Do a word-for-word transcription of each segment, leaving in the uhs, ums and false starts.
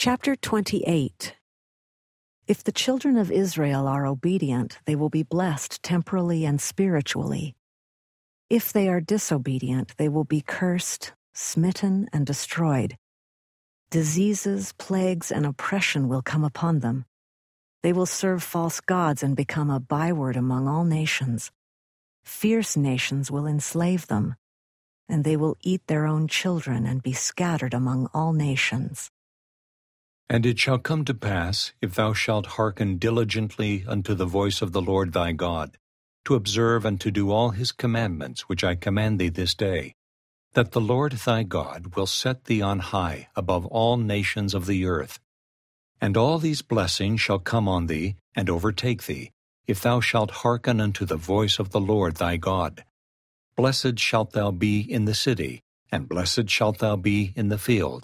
Chapter twenty-eight. If the children of Israel are obedient, they will be blessed temporally and spiritually. If they are disobedient, they will be cursed, smitten, and destroyed. Diseases, plagues, and oppression will come upon them. They will serve false gods and become a byword among all nations. Fierce nations will enslave them, and they will eat their own children and be scattered among all nations. And it shall come to pass, if thou shalt hearken diligently unto the voice of the Lord thy God, to observe and to do all his commandments which I command thee this day, that the Lord thy God will set thee on high above all nations of the earth. And all these blessings shall come on thee and overtake thee, if thou shalt hearken unto the voice of the Lord thy God. Blessed shalt thou be in the city, and blessed shalt thou be in the field.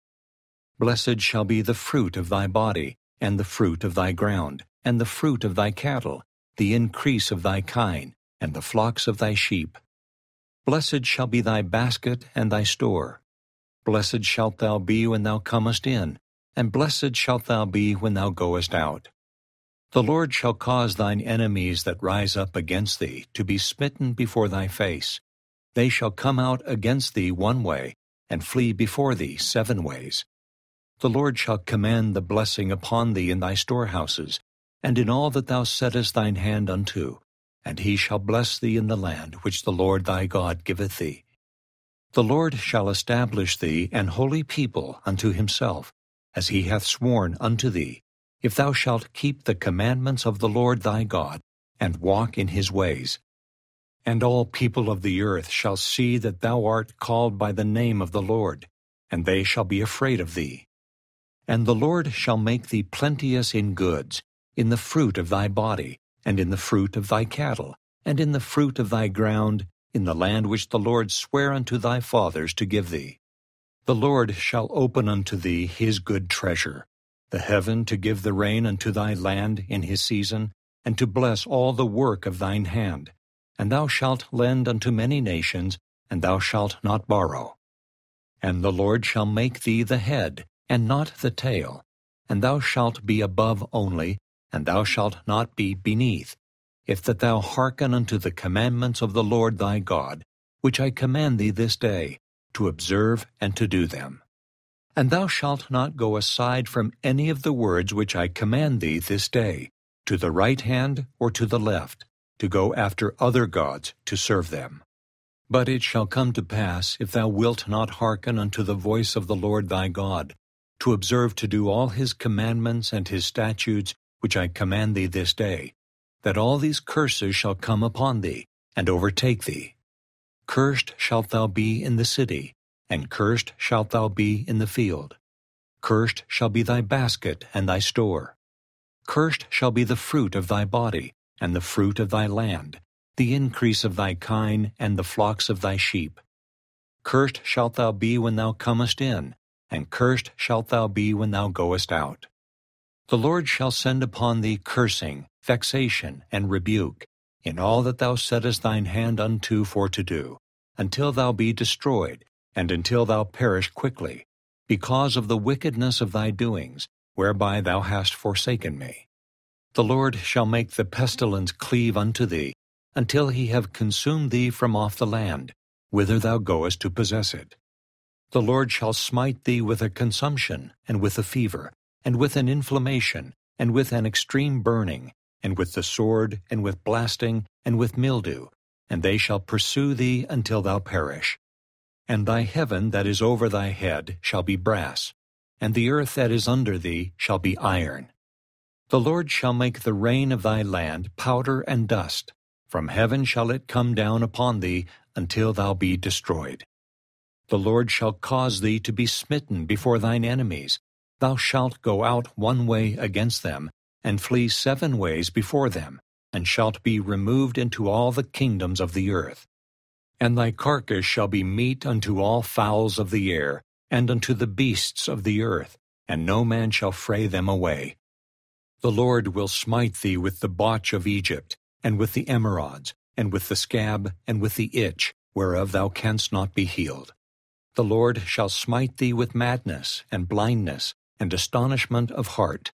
Blessed shall be the fruit of thy body, and the fruit of thy ground, and the fruit of thy cattle, the increase of thy kine, and the flocks of thy sheep. Blessed shall be thy basket and thy store. Blessed shalt thou be when thou comest in, and blessed shalt thou be when thou goest out. The Lord shall cause thine enemies that rise up against thee to be smitten before thy face. They shall come out against thee one way, and flee before thee seven ways. The Lord shall command the blessing upon thee in thy storehouses, and in all that thou settest thine hand unto, and he shall bless thee in the land which the Lord thy God giveth thee. The Lord shall establish thee an holy people unto himself, as he hath sworn unto thee, if thou shalt keep the commandments of the Lord thy God, and walk in his ways. And all people of the earth shall see that thou art called by the name of the Lord, and they shall be afraid of thee. And the Lord shall make thee plenteous in goods, in the fruit of thy body, and in the fruit of thy cattle, and in the fruit of thy ground, in the land which the Lord sware unto thy fathers to give thee. The Lord shall open unto thee his good treasure, the heaven to give the rain unto thy land in his season, and to bless all the work of thine hand. And thou shalt lend unto many nations, and thou shalt not borrow. And the Lord shall make thee the head, and not the tail, and thou shalt be above only, and thou shalt not be beneath, if that thou hearken unto the commandments of the Lord thy God, which I command thee this day, to observe and to do them. And thou shalt not go aside from any of the words which I command thee this day, to the right hand or to the left, to go after other gods to serve them. But it shall come to pass, if thou wilt not hearken unto the voice of the Lord thy God, to observe to do all his commandments and his statutes which I command thee this day, that all these curses shall come upon thee, and overtake thee. Cursed shalt thou be in the city, and cursed shalt thou be in the field. Cursed shall be thy basket and thy store. Cursed shall be the fruit of thy body, and the fruit of thy land, the increase of thy kine, and the flocks of thy sheep. Cursed shalt thou be when thou comest in, and cursed shalt thou be when thou goest out. The Lord shall send upon thee cursing, vexation, and rebuke, in all that thou settest thine hand unto for to do, until thou be destroyed, and until thou perish quickly, because of the wickedness of thy doings, whereby thou hast forsaken me. The Lord shall make the pestilence cleave unto thee, until he have consumed thee from off the land, whither thou goest to possess it. The Lord shall smite thee with a consumption, and with a fever, and with an inflammation, and with an extreme burning, and with the sword, and with blasting, and with mildew, and they shall pursue thee until thou perish. And thy heaven that is over thy head shall be brass, and the earth that is under thee shall be iron. The Lord shall make the rain of thy land powder and dust. From heaven shall it come down upon thee until thou be destroyed. The Lord shall cause thee to be smitten before thine enemies. Thou shalt go out one way against them, and flee seven ways before them, and shalt be removed into all the kingdoms of the earth. And thy carcass shall be meat unto all fowls of the air, and unto the beasts of the earth, and no man shall fray them away. The Lord will smite thee with the botch of Egypt, and with the emerods, and with the scab, and with the itch, whereof thou canst not be healed. The Lord shall smite thee with madness, and blindness, and astonishment of heart.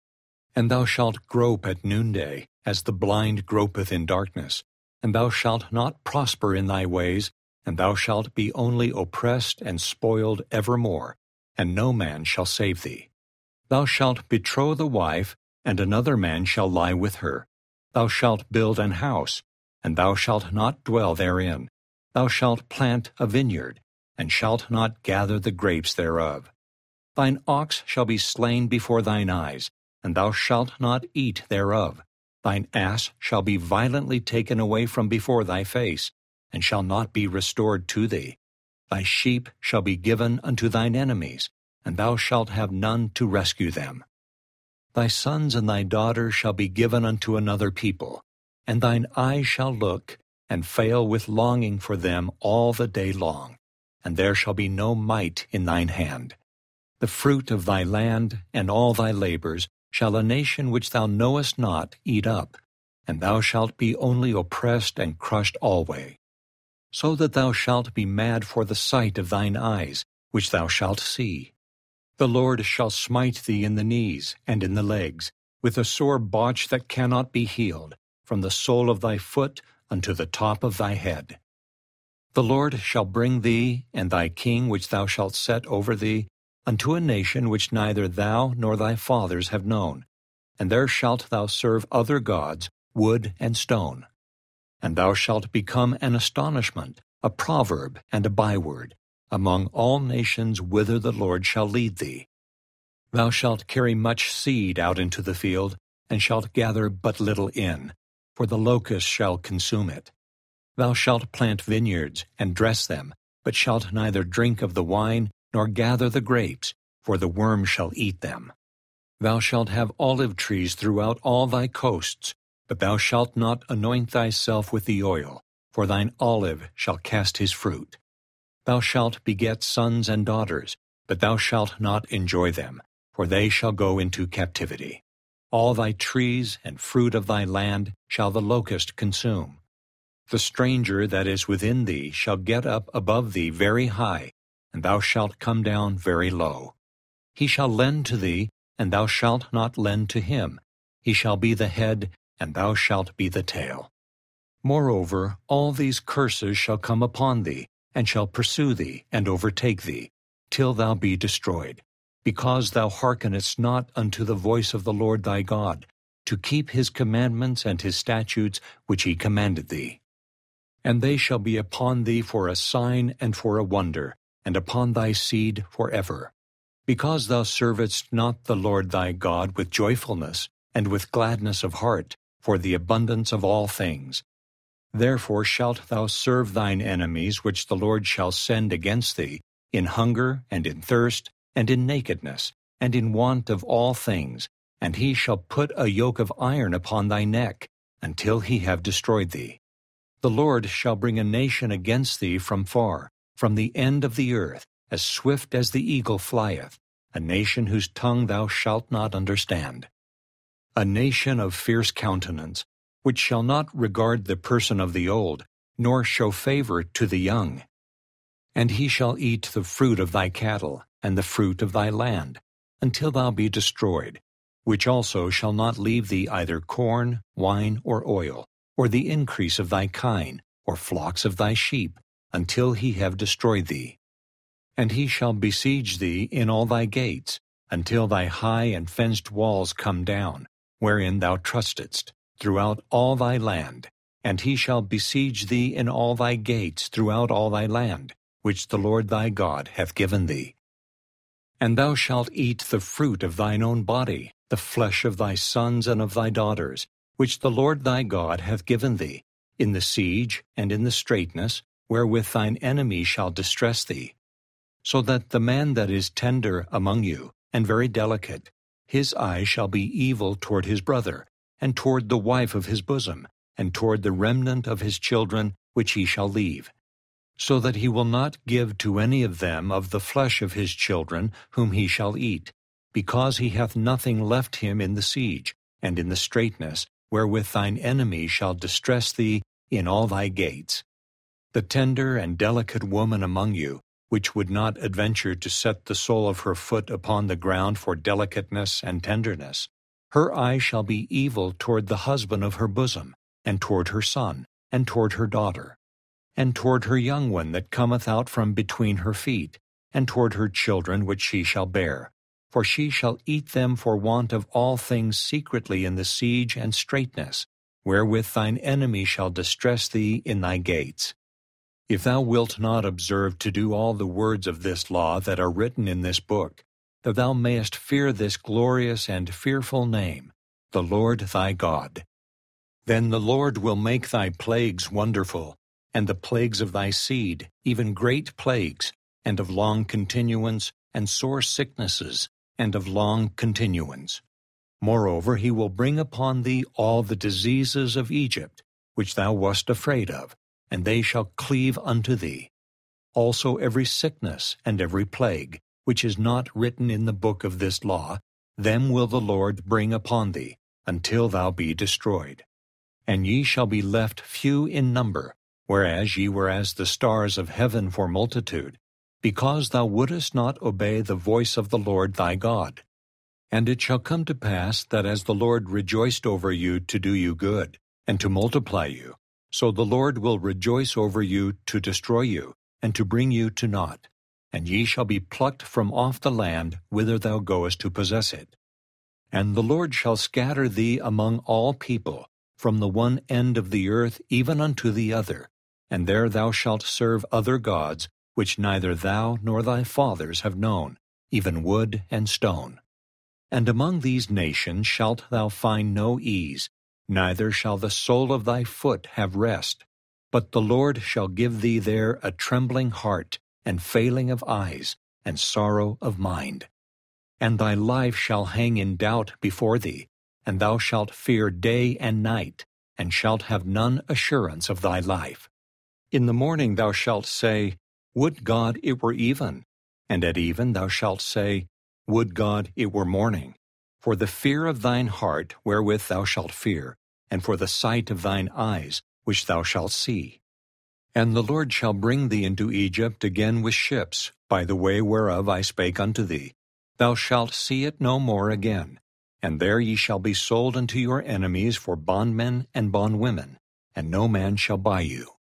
And thou shalt grope at noonday, as the blind gropeth in darkness, and thou shalt not prosper in thy ways, and thou shalt be only oppressed and spoiled evermore, and no man shall save thee. Thou shalt betroth a wife, and another man shall lie with her. Thou shalt build an house, and thou shalt not dwell therein. Thou shalt plant a vineyard, and shalt not gather the grapes thereof. Thine ox shall be slain before thine eyes, and thou shalt not eat thereof. Thine ass shall be violently taken away from before thy face, and shall not be restored to thee. Thy sheep shall be given unto thine enemies, and thou shalt have none to rescue them. Thy sons and thy daughters shall be given unto another people, and thine eyes shall look, and fail with longing for them all the day long, and there shall be no might in thine hand. The fruit of thy land and all thy labors shall a nation which thou knowest not eat up, and thou shalt be only oppressed and crushed alway. So that thou shalt be mad for the sight of thine eyes, which thou shalt see. The Lord shall smite thee in the knees and in the legs, with a sore botch that cannot be healed, from the sole of thy foot unto the top of thy head. The Lord shall bring thee and thy king which thou shalt set over thee unto a nation which neither thou nor thy fathers have known, and there shalt thou serve other gods, wood and stone. And thou shalt become an astonishment, a proverb, and a byword, among all nations whither the Lord shall lead thee. Thou shalt carry much seed out into the field, and shalt gather but little in, for the locust shall consume it. Thou shalt plant vineyards, and dress them, but shalt neither drink of the wine, nor gather the grapes, for the worm shall eat them. Thou shalt have olive trees throughout all thy coasts, but thou shalt not anoint thyself with the oil, for thine olive shall cast his fruit. Thou shalt beget sons and daughters, but thou shalt not enjoy them, for they shall go into captivity. All thy trees and fruit of thy land shall the locust consume. The stranger that is within thee shall get up above thee very high, and thou shalt come down very low. He shall lend to thee, and thou shalt not lend to him. He shall be the head, and thou shalt be the tail. Moreover, all these curses shall come upon thee, and shall pursue thee, and overtake thee, till thou be destroyed, because thou hearkenest not unto the voice of the Lord thy God, to keep his commandments and his statutes which he commanded thee. And they shall be upon thee for a sign and for a wonder, and upon thy seed forever. Because thou servedst not the Lord thy God with joyfulness, and with gladness of heart, for the abundance of all things. Therefore shalt thou serve thine enemies which the Lord shall send against thee, in hunger, and in thirst, and in nakedness, and in want of all things, and he shall put a yoke of iron upon thy neck, until he have destroyed thee. The Lord shall bring a nation against thee from far, from the end of the earth, as swift as the eagle flieth, a nation whose tongue thou shalt not understand. A nation of fierce countenance, which shall not regard the person of the old, nor show favor to the young. And he shall eat the fruit of thy cattle, and the fruit of thy land, until thou be destroyed, which also shall not leave thee either corn, wine, or oil, or the increase of thy kine, or flocks of thy sheep, until he have destroyed thee. And he shall besiege thee in all thy gates, until thy high and fenced walls come down, wherein thou trustedst, throughout all thy land. And he shall besiege thee in all thy gates throughout all thy land, which the Lord thy God hath given thee. And thou shalt eat the fruit of thine own body, the flesh of thy sons and of thy daughters, which the Lord thy God hath given thee, in the siege and in the straitness, wherewith thine enemy shall distress thee. So that the man that is tender among you, and very delicate, his eye shall be evil toward his brother, and toward the wife of his bosom, and toward the remnant of his children which he shall leave, so that he will not give to any of them of the flesh of his children whom he shall eat, because he hath nothing left him in the siege, and in the straitness, wherewith thine enemy shall distress thee in all thy gates. The tender and delicate woman among you, which would not adventure to set the sole of her foot upon the ground for delicateness and tenderness, her eye shall be evil toward the husband of her bosom, and toward her son, and toward her daughter, and toward her young one that cometh out from between her feet, and toward her children which she shall bear. For she shall eat them for want of all things secretly in the siege and straitness, wherewith thine enemy shall distress thee in thy gates. If thou wilt not observe to do all the words of this law that are written in this book, that thou mayest fear this glorious and fearful name, the Lord thy God. Then the Lord will make thy plagues wonderful, and the plagues of thy seed, even great plagues, and of long continuance, and sore sicknesses, and of long continuance. Moreover, he will bring upon thee all the diseases of Egypt, which thou wast afraid of, and they shall cleave unto thee. Also every sickness and every plague, which is not written in the book of this law, them will the Lord bring upon thee, until thou be destroyed. And ye shall be left few in number, whereas ye were as the stars of heaven for multitude, because thou wouldest not obey the voice of the Lord thy God. And it shall come to pass that as the Lord rejoiced over you to do you good, and to multiply you, so the Lord will rejoice over you to destroy you, and to bring you to naught. And ye shall be plucked from off the land whither thou goest to possess it. And the Lord shall scatter thee among all people, from the one end of the earth even unto the other, and there thou shalt serve other gods, which neither thou nor thy fathers have known, even wood and stone. And among these nations shalt thou find no ease, neither shall the sole of thy foot have rest. But the Lord shall give thee there a trembling heart, and failing of eyes, and sorrow of mind. And thy life shall hang in doubt before thee, and thou shalt fear day and night, and shalt have none assurance of thy life. In the morning thou shalt say, Would God it were even! And at even thou shalt say, Would God it were morning! For the fear of thine heart wherewith thou shalt fear, and for the sight of thine eyes which thou shalt see. And the Lord shall bring thee into Egypt again with ships, by the way whereof I spake unto thee. Thou shalt see it no more again. And there ye shall be sold unto your enemies for bondmen and bondwomen, and no man shall buy you.